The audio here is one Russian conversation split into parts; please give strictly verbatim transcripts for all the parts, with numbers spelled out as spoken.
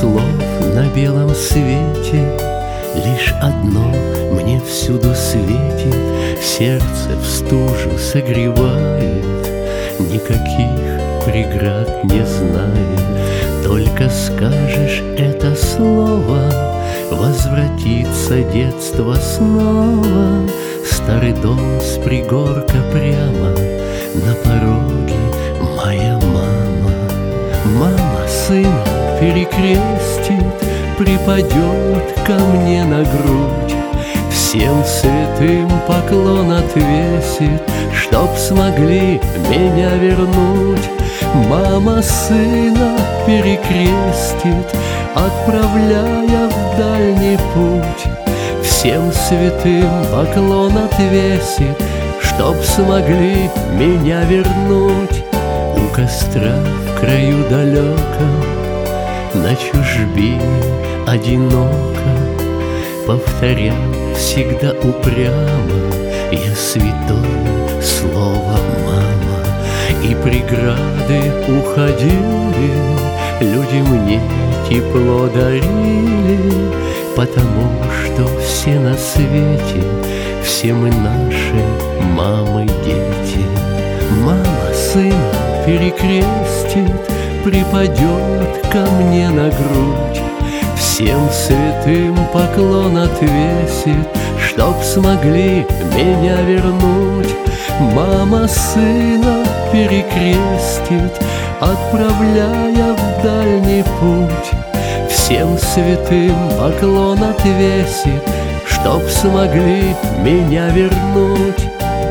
слов на белом свете, лишь одно мне всюду светит, сердце в стужу согревает, никаких преград не знает. Только скажешь это слово, возвратится детство снова. Старый дом с пригорка прямо, на пороге моя мама. Мама сына перекрестит, припадет ко мне на грудь, всем святым поклон отвесит, чтоб смогли меня вернуть. Мама сына перекрестит, отправляя в дальний путь, всем святым поклон отвесит, чтоб смогли меня вернуть. У костра в краю далеком, на чужбине одиноко, повторял всегда упрямо я святое слово «мама». И преграды уходили, люди мне тепло дарили, потому что все на свете, все мы наши мамы дети. Мама сына перекрестит, припадет ко мне на грудь, всем святым поклон отвесит, чтоб смогли меня вернуть. Мама сына перекрестит, отправляя в дальний путь, всем святым поклон отвесит, чтоб смогли меня вернуть.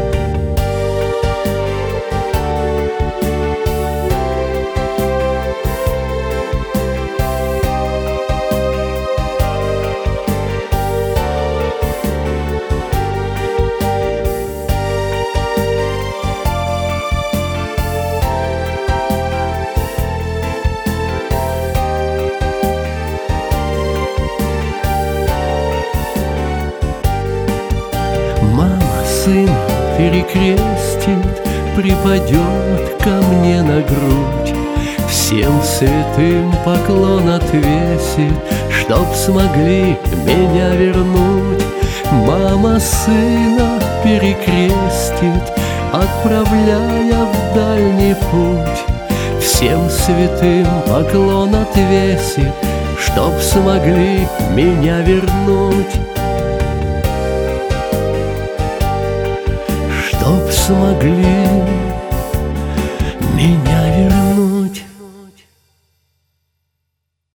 Мама сына перекрестит, припадет ко мне на грудь, всем святым поклон отвесит, чтоб смогли меня вернуть. Мама сына перекрестит, отправляя в дальний путь, всем святым поклон отвесит, чтоб смогли меня вернуть. Чтоб смогли